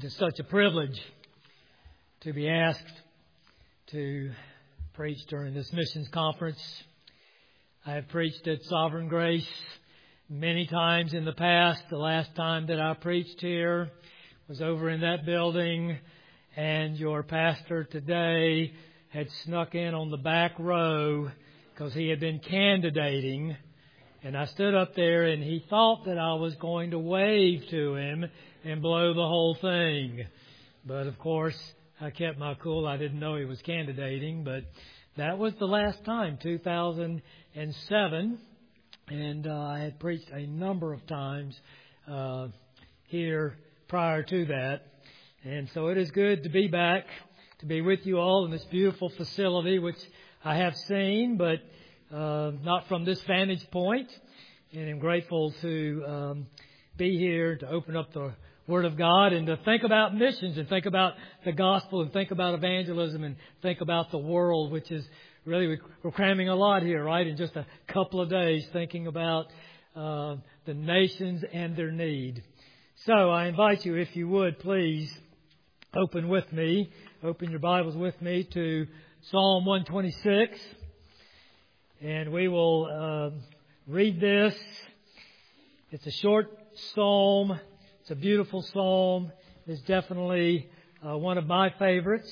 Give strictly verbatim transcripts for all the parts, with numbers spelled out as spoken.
It is such a privilege to be asked to preach during this missions conference. I have preached at Sovereign Grace many times in the past. The last time that I preached here was over in that building, and your pastor today had snuck in on the back row because he had been candidating. And I stood up there, and he thought that I was going to wave to him and blow the whole thing. But, of course, I kept my cool. I didn't know he was candidating. But that was the last time, two thousand seven. And uh, I had preached a number of times uh, here prior to that. And so it is good to be back, to be with you all in this beautiful facility, which I have seen, but uh, not from this vantage point. And I'm grateful to um, be here to open up the Word of God and to think about missions and think about the gospel and think about evangelism and think about the world, which is really, we're cramming a lot here, right, in just a couple of days, thinking about uh, the nations and their need. So I invite you, if you would, please open with me, open your Bibles with me to Psalm one twenty-six. And we will uh, read this. It's a short psalm. It's a beautiful psalm. It's definitely uh, one of my favorites.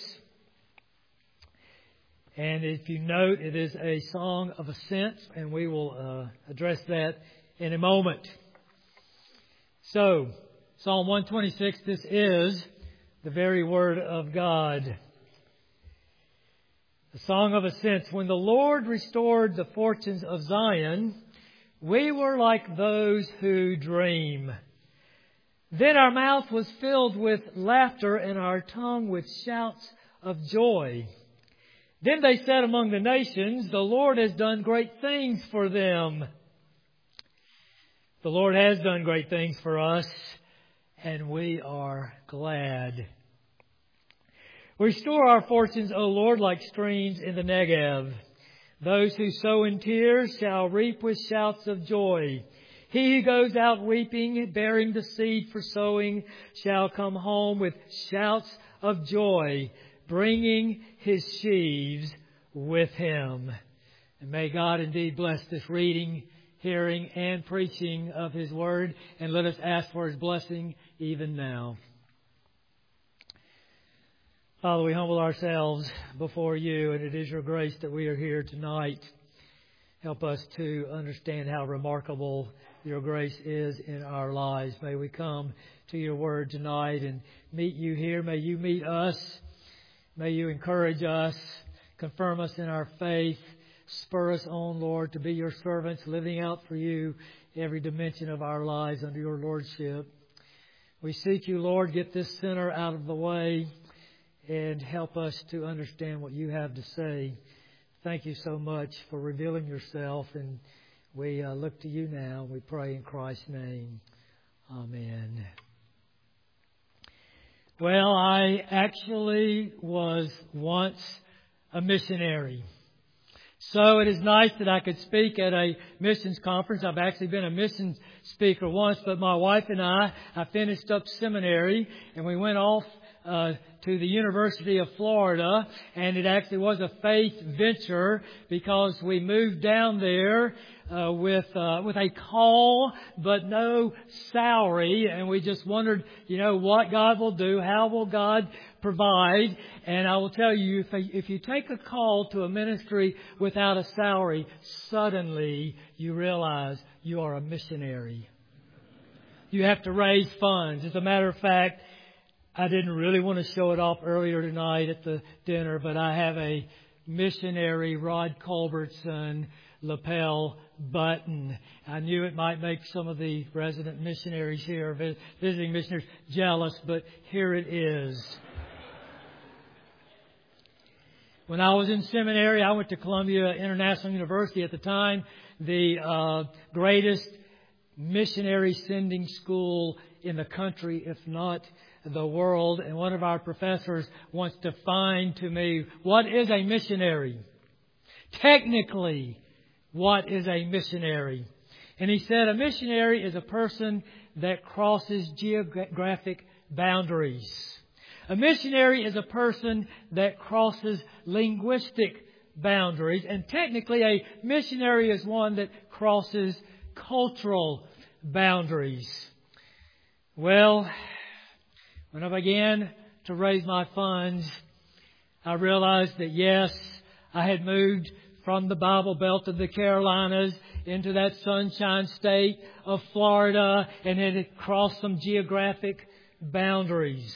And if you note, it is a song of ascent, and we will uh, address that in a moment. So, Psalm one twenty-six, this is the very Word of God. The Song of Ascents. When the Lord restored the fortunes of Zion, we were like those who dream. Then our mouth was filled with laughter and our tongue with shouts of joy. Then they said among the nations, the Lord has done great things for them. The Lord has done great things for us, and we are glad. Restore our fortunes, O Lord, like streams in the Negev. Those who sow in tears shall reap with shouts of joy. He who goes out weeping, bearing the seed for sowing, shall come home with shouts of joy, bringing his sheaves with him. And may God indeed bless this reading, hearing, and preaching of His Word. And let us ask for His blessing even now. Father, we humble ourselves before You, and it is Your grace that we are here tonight. Help us to understand how remarkable Your grace is in our lives. May we come to Your Word tonight and meet You here. May You meet us. May You encourage us, confirm us in our faith, spur us on, Lord, to be Your servants, living out for You every dimension of our lives under Your Lordship. We seek You, Lord, get this sinner out of the way and help us to understand what You have to say. Thank You so much for revealing Yourself, and we uh, look to You now. We pray in Christ's name. Amen. Well, I actually was once a missionary. So it is nice that I could speak at a missions conference. I've actually been a missions speaker once, but my wife and I, I finished up seminary, and we went off uh, to the University of Florida, and it actually was a faith venture because we moved down there uh, with uh, with a call but no salary, and we just wondered, you know, what God will do, how will God provide. And I will tell you, if, if you take a call to a ministry without a salary, suddenly you realize you are a missionary. You have to raise funds. As a matter of fact, I didn't really want to show it off earlier tonight at the dinner, but I have a missionary Rod Culbertson lapel button. I knew it might make some of the resident missionaries here, visiting missionaries, jealous, but here it is. When I was in seminary, I went to Columbia International University at the time, the uh, greatest missionary sending school in the country, if not the world. And one of our professors wants to define to me, what is a missionary? Technically, what is a missionary? And he said a missionary is a person that crosses geographic boundaries. A missionary is a person that crosses linguistic boundaries, and technically a missionary is one that crosses cultural boundaries. Well, when I began to raise my funds, I realized that yes, I had moved from the Bible Belt of the Carolinas into that sunshine state of Florida, and it had crossed some geographic boundaries.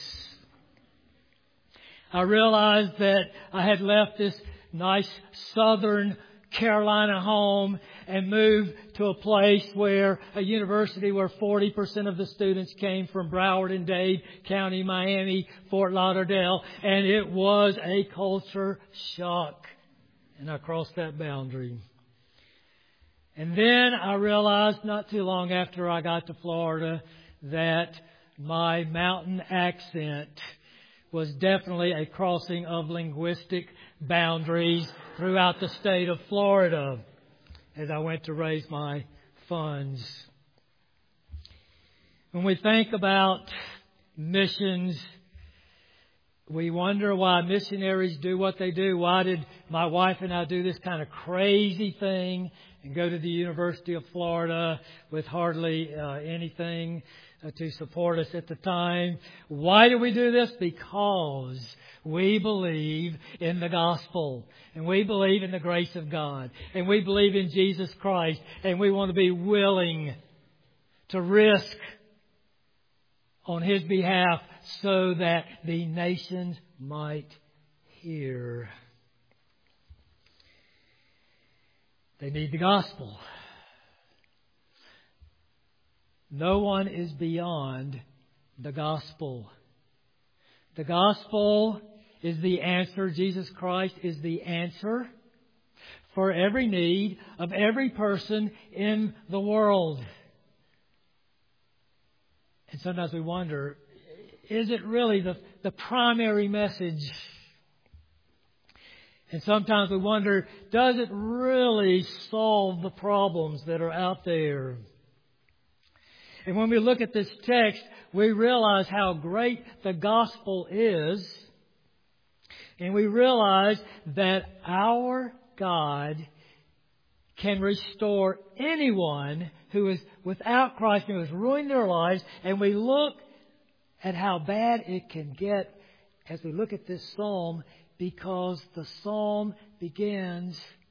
I realized that I had left this nice southern Carolina home and moved to a place where a university where forty percent of the students came from Broward and Dade County, Miami, Fort Lauderdale, and it was a culture shock. And I crossed that boundary. And then I realized not too long after I got to Florida that my mountain accent was definitely a crossing of linguistic boundaries throughout the state of Florida as I went to raise my funds. When we think about missions, we wonder why missionaries do what they do. Why did my wife and I do this kind of crazy thing and go to the University of Florida with hardly uh, anything uh, to support us at the time? Why do we do this? Because we believe in the gospel, and we believe in the grace of God, and we believe in Jesus Christ, and we want to be willing to risk on His behalf so that the nations might hear. They need the gospel. No one is beyond the gospel. The gospel is the answer. Jesus Christ is the answer for every need of every person in the world. And sometimes we wonder, is it really the, the primary message? And sometimes we wonder, does it really solve the problems that are out there? And when we look at this text, we realize how great the gospel is. And we realize that our God can restore anyone who is without Christ, who has ruined their lives. And we look at how bad it can get as we look at this psalm, because the psalm begins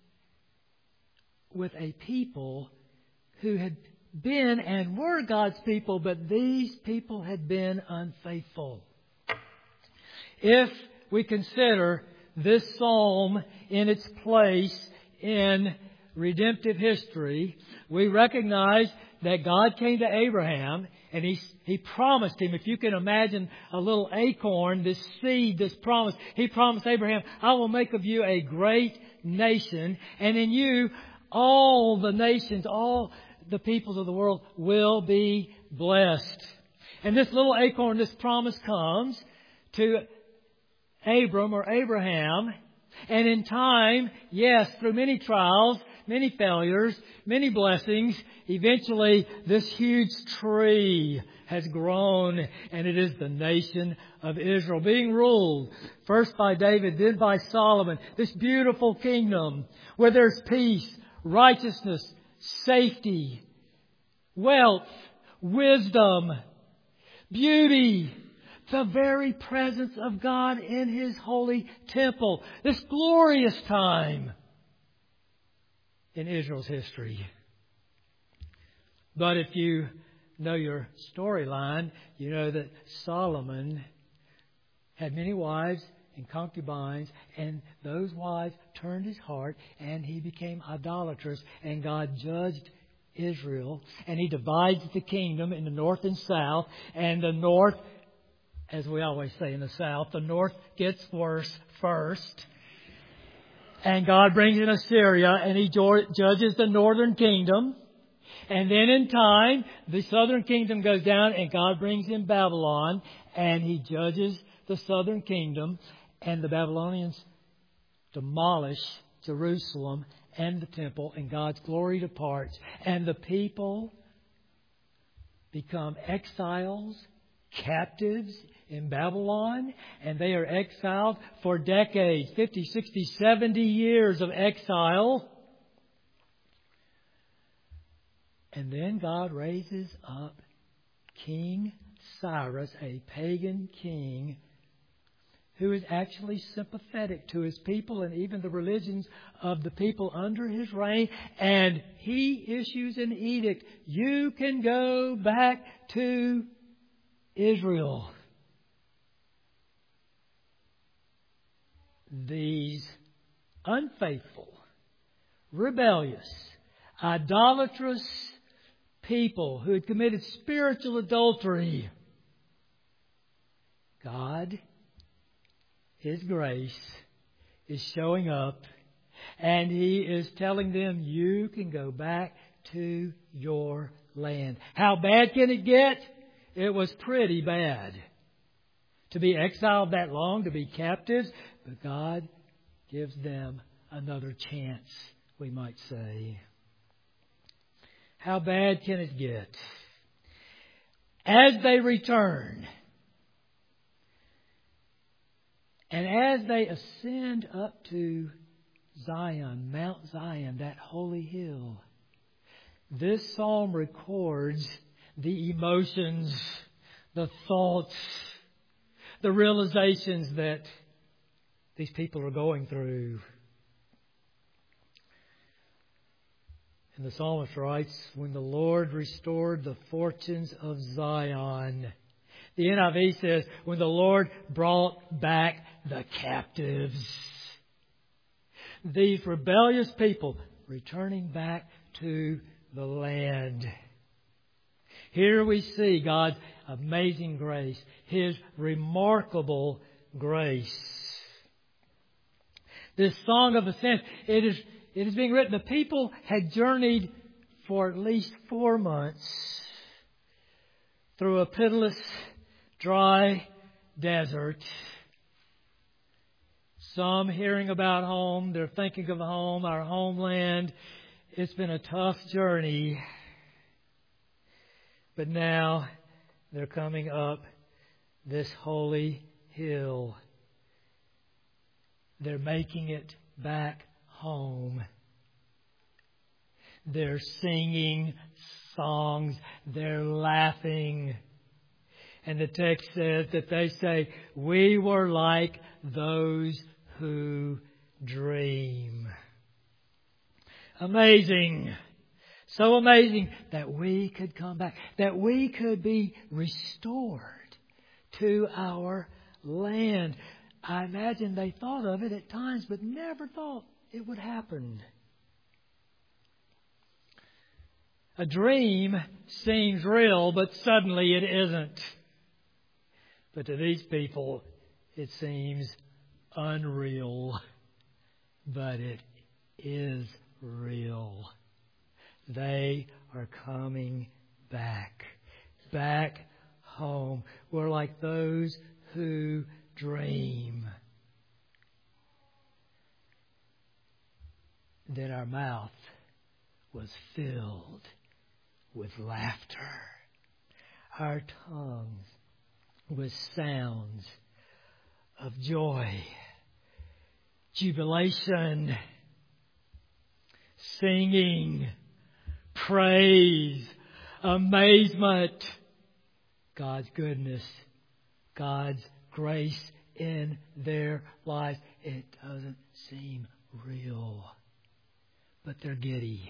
with a people who had been and were God's people, but these people had been unfaithful. If we consider this psalm in its place in redemptive history, we recognize that God came to Abraham and he, he promised him, if you can imagine a little acorn, this seed, this promise, He promised Abraham, I will make of you a great nation, and in you all the nations, all the peoples of the world will be blessed. And this little acorn, this promise comes to Abram or Abraham. And in time, yes, through many trials, many failures, many blessings, eventually this huge tree has grown, and it is the nation of Israel, being ruled first by David, then by Solomon. This beautiful kingdom where there's peace, righteousness, safety, wealth, wisdom, beauty, the very presence of God in His holy temple. This glorious time in Israel's history. But if you know your storyline, you know that Solomon had many wives and concubines, and those wives turned his heart, and he became idolatrous, and God judged Israel, and He divides the kingdom in the north and south, and the north, as we always say in the South, the north gets worse first. And God brings in Assyria, and He judges the northern kingdom. And then in time, the southern kingdom goes down, and God brings in Babylon, and He judges the southern kingdom. And the Babylonians demolish Jerusalem and the temple, and God's glory departs. And the people become exiles, captives in Babylon, and they are exiled for decades, fifty, sixty, seventy years of exile. And then God raises up King Cyrus, a pagan king, who is actually sympathetic to his people and even the religions of the people under his reign. And he issues an edict. You can go back to Israel. These unfaithful, rebellious, idolatrous people who had committed spiritual adultery, God, His grace, is showing up, and He is telling them, you can go back to your land. How bad can it get? It was pretty bad. To be exiled that long, to be captives, but God gives them another chance, we might say. How bad can it get? As they return, and as they ascend up to Zion, Mount Zion, that holy hill, this psalm records the emotions, the thoughts, the realizations that these people are going through. And the psalmist writes, when the Lord restored the fortunes of Zion. The N I V says, when the Lord brought back the captives. These rebellious people returning back to the land. Here we see God's amazing grace, His remarkable grace. This song of ascent, it is It is being written, the people had journeyed for at least four months through a pitiless, dry desert. Some hearing about home, they're thinking of home, our homeland. It's been a tough journey. But now they're coming up this holy hill. They're making it back home. They're singing songs. They're laughing. And the text says that they say, we were like those who dream. Amazing. So amazing that we could come back. That we could be restored to our land. I imagine they thought of it at times, but never thought it would happen. A dream seems real, but suddenly it isn't. But to these people, it seems unreal. But it is real. They are coming back. Back home. We're like those who dream. Then our mouth was filled with laughter. Our tongue with sounds of joy, jubilation, singing, praise, amazement, God's goodness, God's grace in their lives. It doesn't seem real, but they're giddy.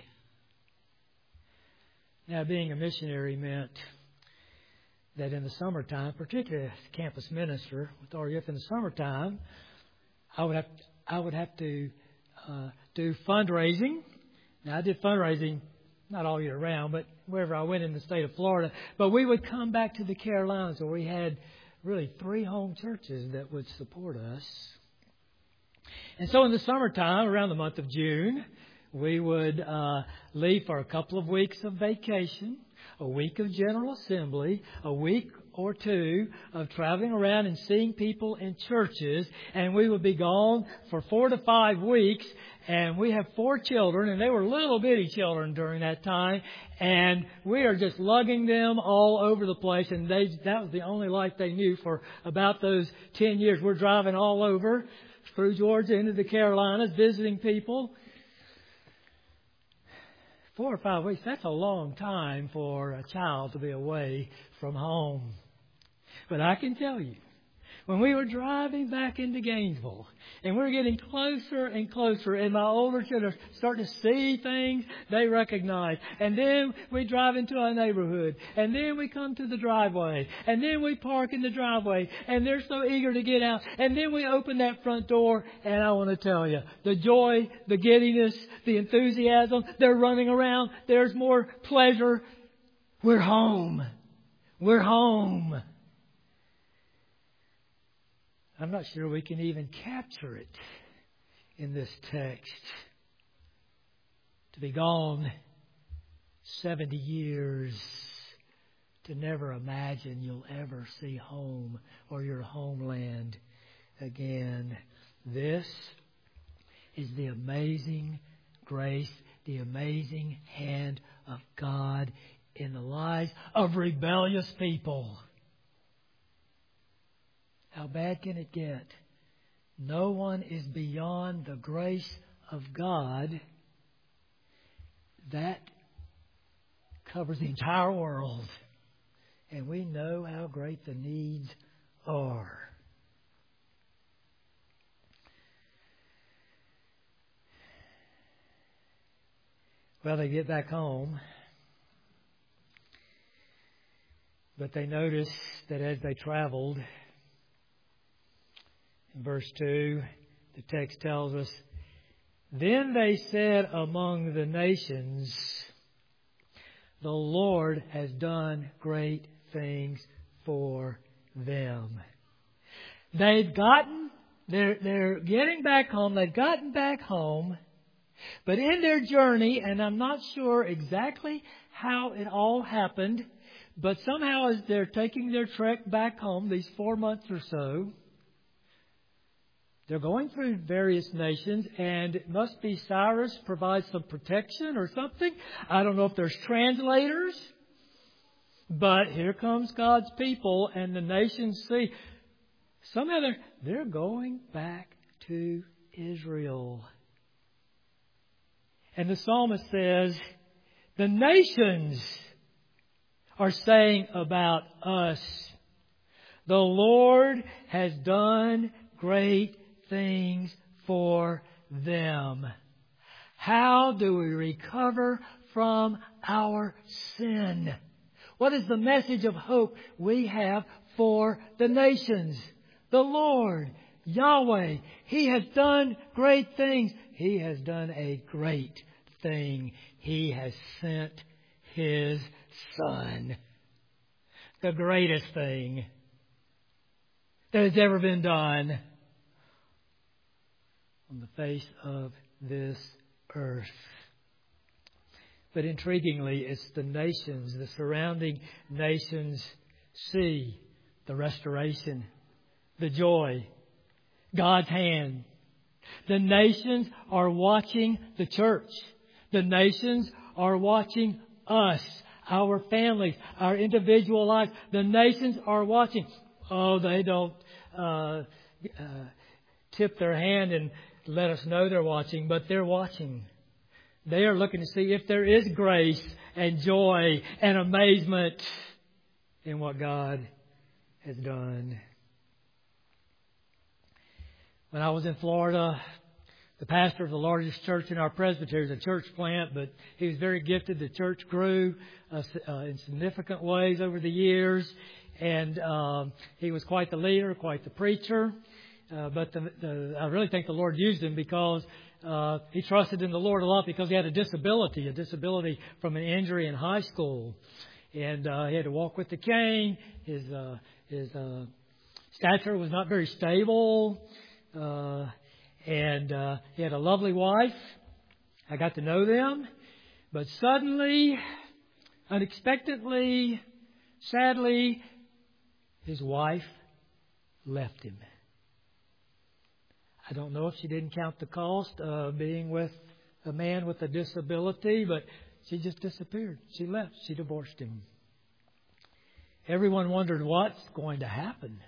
Now, being a missionary meant that in the summertime, particularly as a campus minister with R U F in the summertime, I would have to, I would have to uh, do fundraising. Now, I did fundraising not all year round, but wherever I went in the state of Florida. But we would come back to the Carolinas where we had really three home churches that would support us. And so in the summertime, around the month of June, we would uh, leave for a couple of weeks of vacation. a week of General Assembly, a week or two of traveling around and seeing people in churches, and we would be gone for four to five weeks. And we have four children, and they were little bitty children during that time, and we are just lugging them all over the place, and they that was the only life they knew for about those ten years. We're driving all over through Georgia into the Carolinas, visiting people. Four or five weeks, that's a long time for a child to be away from home. But I can tell you, when we were driving back into Gainesville, and we're getting closer and closer, and my older children start to see things they recognize. And then we drive into our neighborhood, and then we come to the driveway, and then we park in the driveway, and they're so eager to get out. And then we open that front door, and I want to tell you, the joy, the giddiness, the enthusiasm, they're running around, there's more pleasure. We're home. We're home. I'm not sure we can even capture it in this text. To be gone seventy years, to never imagine you'll ever see home or your homeland again. This is the amazing grace, the amazing hand of God in the lives of rebellious people. How bad can it get? No one is beyond the grace of God. That covers the entire world. And we know how great the needs are. Well, they get back home. But they notice that as they traveled, in verse two, the text tells us, then they said among the nations, the Lord has done great things for them. They've gotten, they're, they're getting back home, they've gotten back home, but in their journey, and I'm not sure exactly how it all happened, but somehow as they're taking their trek back home, these four months or so, they're going through various nations, and it must be Cyrus provides some protection or something. I don't know if there's translators, but here comes God's people, and the nations see. Somehow they're, they're going back to Israel. And the psalmist says, the nations are saying about us, the Lord has done great things for them. How do we recover from our sin? What is the message of hope we have for the nations? The Lord, Yahweh, He has done great things. He has done a great thing. He has sent His Son. The greatest thing that has ever been done on the face of this earth. But intriguingly, it's the nations, the surrounding nations see the restoration, the joy, God's hand. The nations are watching the church. The nations are watching us, our families, our individual lives. The nations are watching. Oh, they don't uh, uh, tip their hand and let us know they're watching, but they're watching. They are looking to see if there is grace and joy and amazement in what God has done. When I was in Florida, the pastor of the largest church in our presbytery is a church plant, but he was very gifted. The church grew uh, uh, in significant ways over the years, and um, he was quite the leader, quite the preacher. Uh, but the, the, I really think the Lord used him because uh, he trusted in the Lord a lot because he had a disability, a disability from an injury in high school. And uh, he had to walk with the cane. His uh, his uh, stature was not very stable. Uh, and uh, he had a lovely wife. I got to know them. But suddenly, unexpectedly, sadly, his wife left him. I don't know if she didn't count the cost of being with a man with a disability, but she just disappeared. She left. She divorced him. Everyone wondered what's going to happen.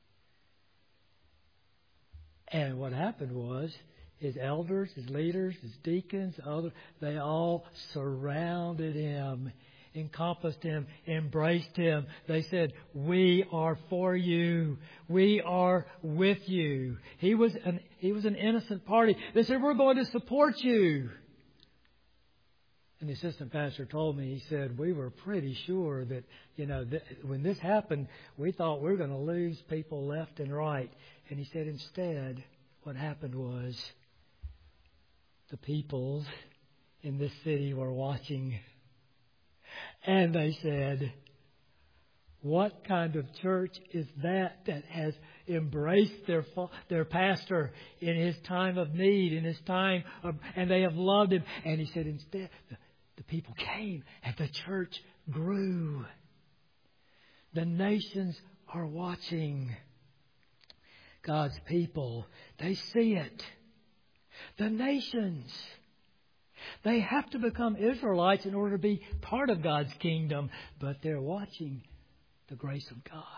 And what happened was his elders, his leaders, his deacons, other, they all surrounded him, encompassed him, embraced him. They said, "We are for you. We are with you." He was an he was an innocent party. They said, "We're going to support you." And the assistant pastor told me, he said, "We were pretty sure that, you know, th- when this happened, we thought we were going to lose people left and right." And he said, instead, what happened was the people in this city were watching. And they said, "What kind of church is that that has embraced their their pastor in his time of need, in his time of, and they have loved him?" And he said, instead, the, the people came and the church grew. The nations are watching. God's people, they see it. The nations, they have to become Israelites in order to be part of God's kingdom, but they're watching the grace of God.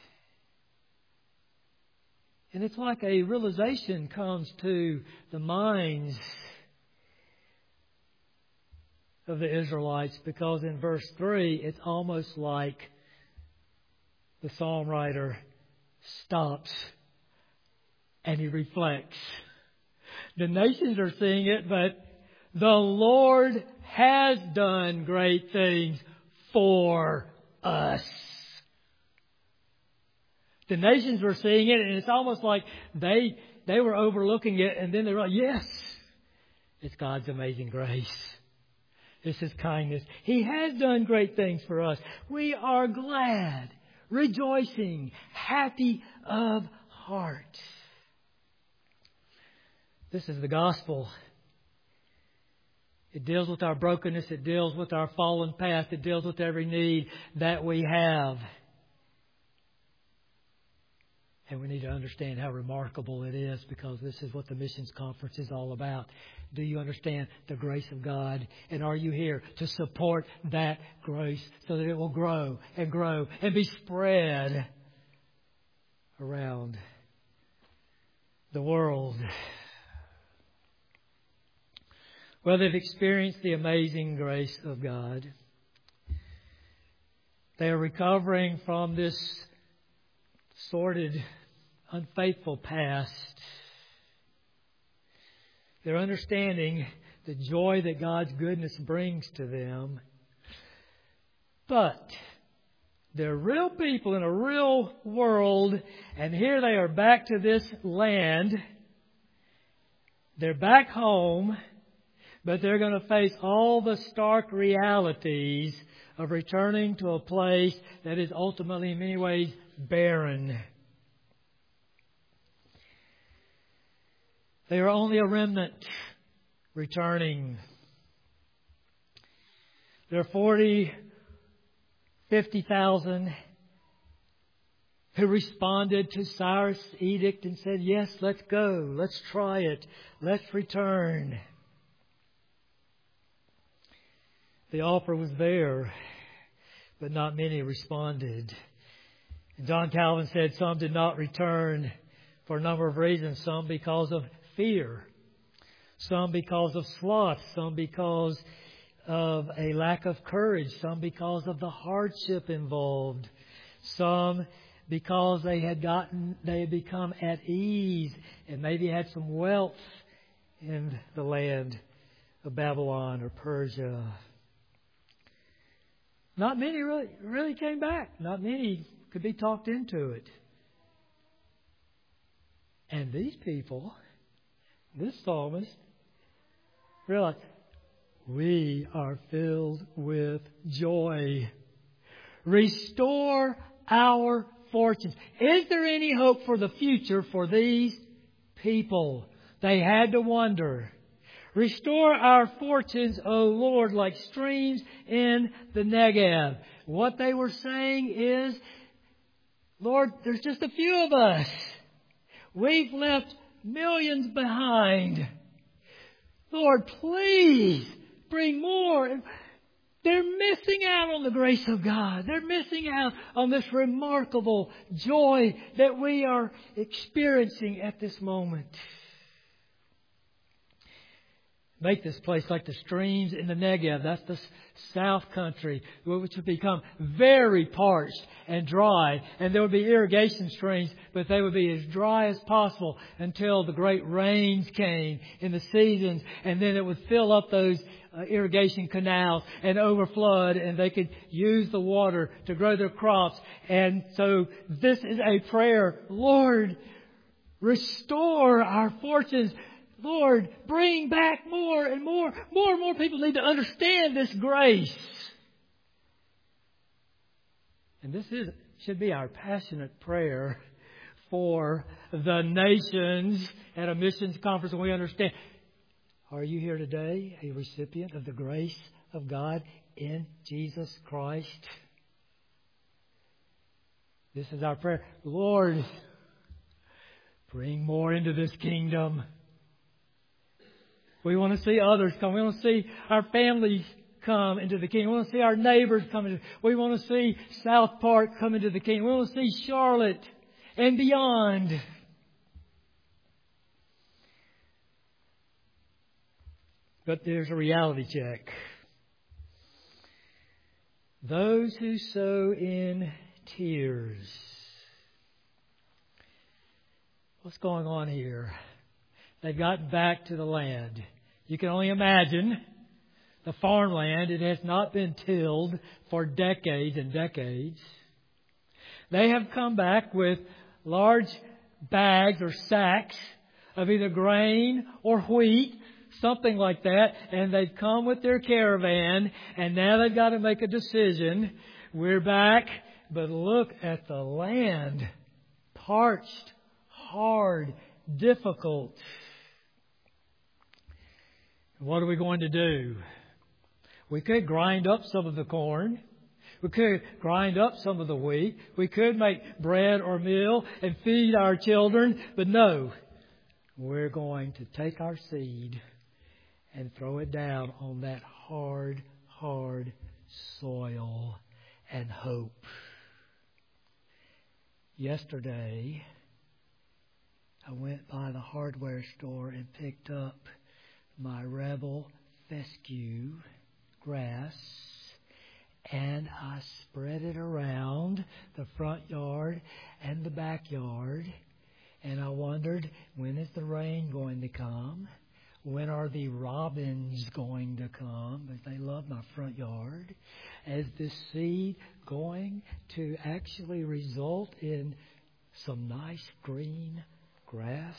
And it's like a realization comes to the minds of the Israelites, because in verse three, it's almost like the psalm writer stops and he reflects. The nations are seeing it, but the Lord has done great things for us. The nations were seeing it, and it's almost like they they were overlooking it, and then they were like, yes, it's God's amazing grace. It's His kindness. He has done great things for us. We are glad, rejoicing, happy of heart. This is the gospel. It deals with our brokenness. It deals with our fallen past. It deals with every need that we have. And we need to understand how remarkable it is, because this is what the missions conference is all about. Do you understand the grace of God? And are you here to support that grace so that it will grow and grow and be spread around the world? Well, they've experienced the amazing grace of God. They are recovering from this sordid, unfaithful past. They're understanding the joy that God's goodness brings to them. But they're real people in a real world, and here they are back to this land. They're back home, but they're going to face all the stark realities of returning to a place that is ultimately, in many ways, barren. They are only a remnant returning. There are forty, fifty thousand who responded to Cyrus' edict and said, yes, let's go. Let's try it. Let's return. The offer was there, but not many responded. And John Calvin said some did not return for a number of reasons. Some because of fear. Some because of sloth. Some because of a lack of courage. Some because of the hardship involved. Some because they had gotten, they had become at ease and maybe had some wealth in the land of Babylon or Persia. Not many really, really came back. Not many could be talked into it. And these people, this psalmist, realized, we are filled with joy. Restore our fortunes. Is there any hope for the future for these people? They had to wonder. Restore our fortunes, O Lord, like streams in the Negev. What they were saying is, Lord, there's just a few of us. We've left millions behind. Lord, please bring more. They're missing out on the grace of God. They're missing out on this remarkable joy that we are experiencing at this moment. Make this place like the streams in the Negev. That's the south country, which would become very parched and dry. And there would be irrigation streams, but they would be as dry as possible until the great rains came in the seasons. And then it would fill up those uh, irrigation canals and overflood, and they could use the water to grow their crops. And so this is a prayer. Lord, restore our fortunes. Lord, bring back more and more. More and more people need to understand this grace. And this is should be our passionate prayer for the nations at a missions conference. And we understand, are you here today a recipient of the grace of God in Jesus Christ? This is our prayer. Lord, bring more into this kingdom. We want to see others come. We want to see our families come into the kingdom. We want to see our neighbors come into. We want to see South Park come into the kingdom. We want to see Charlotte and beyond. But there's a reality check. Those who sow in tears. What's going on here? They've gotten back to the land. You can only imagine the farmland. It has not been tilled for decades and decades. They have come back with large bags or sacks of either grain or wheat, something like that, and they've come with their caravan, and now they've got to make a decision. We're back, but look at the land. Parched, hard, difficult. What are we going to do? We could grind up some of the corn. We could grind up some of the wheat. We could make bread or meal and feed our children. But no, we're going to take our seed and throw it down on that hard, hard soil and hope. Yesterday, I went by the hardware store and picked up my Rebel fescue grass, and I spread it around the front yard and the backyard, and I wondered, when is the rain going to come? When are the robins going to come? But they love my front yard. Is this seed going to actually result in some nice green grass?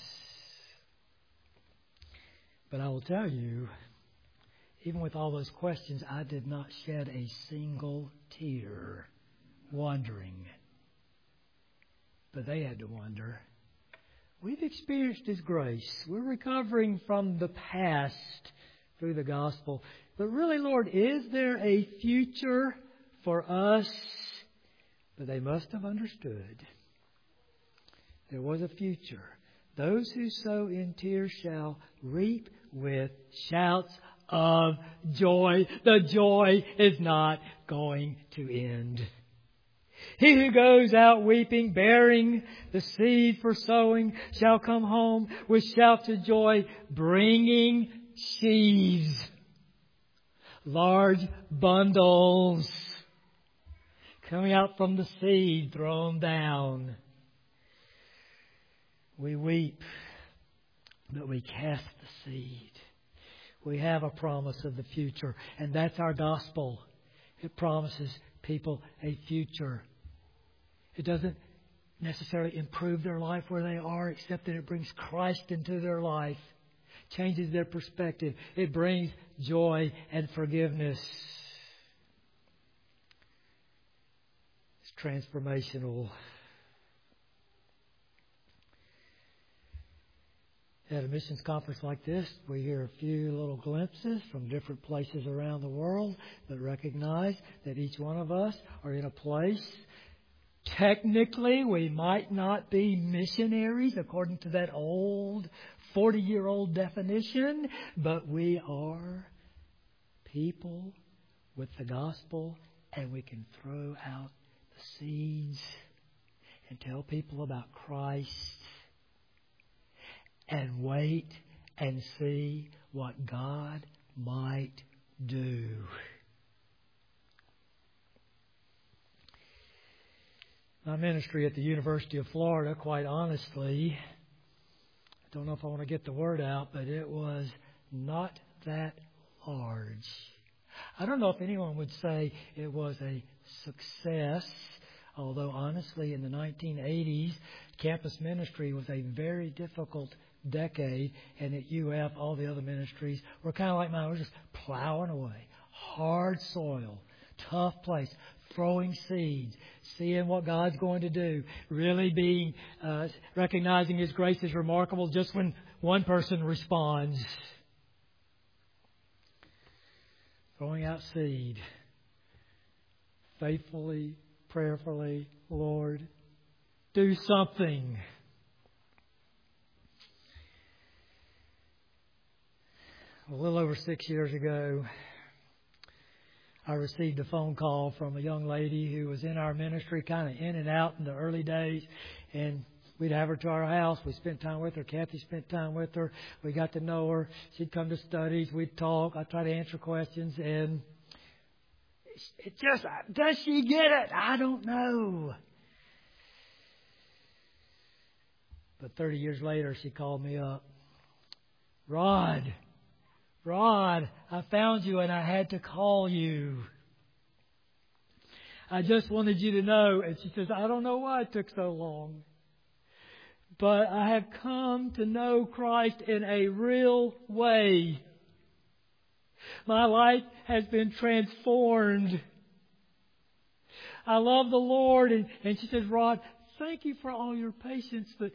But I will tell you, even with all those questions, I did not shed a single tear wondering. But they had to wonder. We've experienced His grace. We're recovering from the past through the gospel. But really, Lord, is there a future for us? But they must have understood. There was a future. Those who sow in tears shall reap with shouts of joy. The joy is not going to end. He who goes out weeping, bearing the seed for sowing, shall come home with shouts of joy, bringing sheaves, large bundles, coming out from the seed thrown down. We weep, but we cast the seed. We have a promise of the future, and that's our gospel. It promises people a future. It doesn't necessarily improve their life where they are, except that it brings Christ into their life, changes their perspective. It brings joy and forgiveness. It's transformational. at a missions conference like this, we hear a few little glimpses from different places around the world, but recognize that each one of us are in a place. Technically, we might not be missionaries according to that old forty-year-old definition, but we are people with the gospel, and we can throw out the seeds and tell people about Christ and wait and see what God might do. My ministry at the University of Florida, quite honestly, I don't know if I want to get the word out, but it was not that large. I don't know if anyone would say it was a success, although honestly in the nineteen eighties, campus ministry was a very difficult decade, and at U F, all the other ministries were kind of like mine. We were just plowing away. Hard soil, tough place, throwing seeds, seeing what God's going to do, really being, uh, recognizing His grace is remarkable just when one person responds. Throwing out seed, faithfully, prayerfully, Lord, do something. A little over six years ago, I received a phone call from a young lady who was in our ministry, kind of in and out in the early days, and we'd have her to our house. We spent time with her. Kathy spent time with her. We got to know her. She'd come to studies. We'd talk. I'd try to answer questions, and it just, does she get it? I don't know. But thirty years later, she called me up. Rod, Rod, I found you and I had to call you. I just wanted you to know. And she says, I don't know why it took so long, but I have come to know Christ in a real way. My life has been transformed. I love the Lord. And, and she says, Rod, thank you for all your patience, but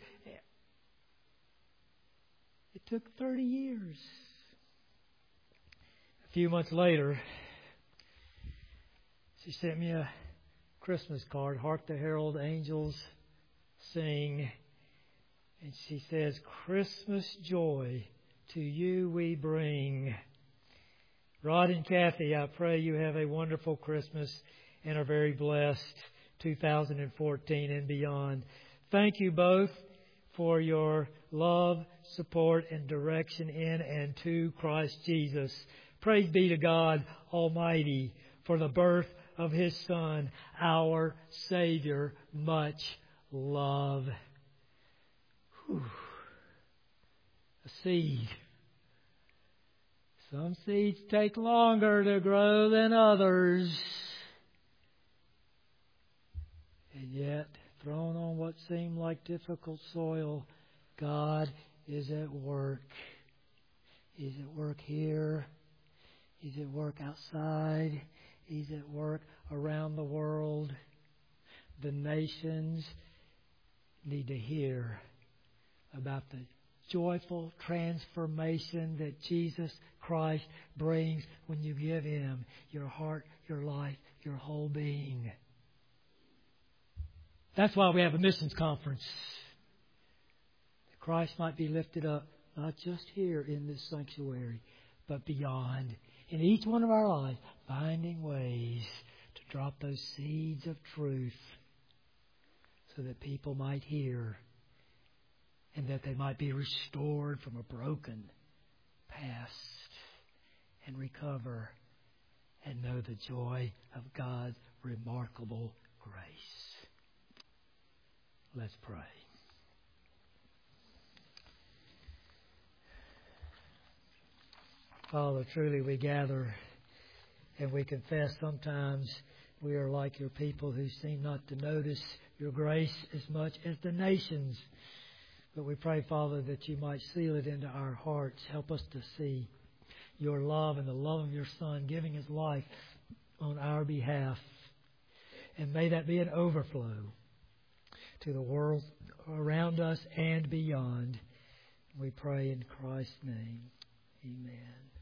it took thirty years. A few months later, she sent me a Christmas card, Hark the Herald Angels Sing. And she says, Christmas joy to you we bring. Rod and Kathy, I pray you have a wonderful Christmas and are very blessed two thousand fourteen and beyond. Thank you both for your love, support, and direction in and to Christ Jesus. Praise be to God Almighty for the birth of His Son, our Savior. Much love. Whew. A seed. Some seeds take longer to grow than others. And yet, thrown on what seemed like difficult soil, God is at work. He's at work here. He's at work outside. He's at work around the world. The nations need to hear about the joyful transformation that Jesus Christ brings when you give Him your heart, your life, your whole being. That's why we have a missions conference. That Christ might be lifted up, not just here in this sanctuary, but beyond. In each one of our lives, finding ways to drop those seeds of truth so that people might hear and that they might be restored from a broken past and recover and know the joy of God's remarkable grace. Let's pray. Father, truly we gather and we confess sometimes we are like your people who seem not to notice your grace as much as the nations. But we pray, Father, that you might seal it into our hearts. Help us to see your love and the love of your Son giving His life on our behalf. And may that be an overflow to the world around us and beyond. We pray in Christ's name. Amen.